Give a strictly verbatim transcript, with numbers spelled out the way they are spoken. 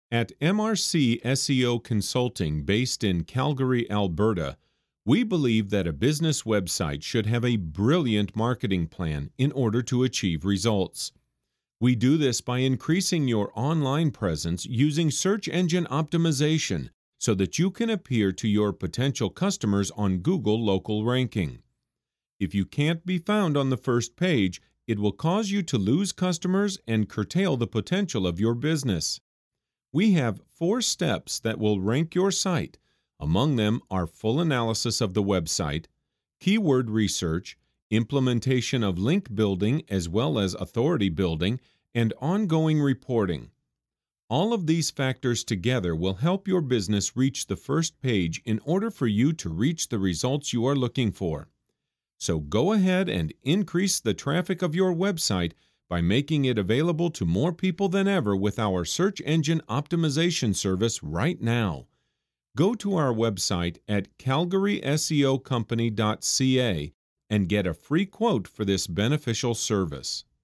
At M R C S E O Consulting, based in Calgary, Alberta, we believe that a business website should have a brilliant marketing plan in order to achieve results. We do this by increasing your online presence using search engine optimization so that you can appear to your potential customers on Google local ranking. If you can't be found on the first page, it will cause you to lose customers and curtail the potential of your business. We have four steps that will rank your site. Among them are full analysis of the website, keyword research, implementation of link building as well as authority building, and ongoing reporting. All of these factors together will help your business reach the first page in order for you to reach the results you are looking for. So go ahead and increase the traffic of your website by making it available to more people than ever with our search engine optimization service right now. Go to our website at calgary S E O company dot C A and get a free quote for this beneficial service.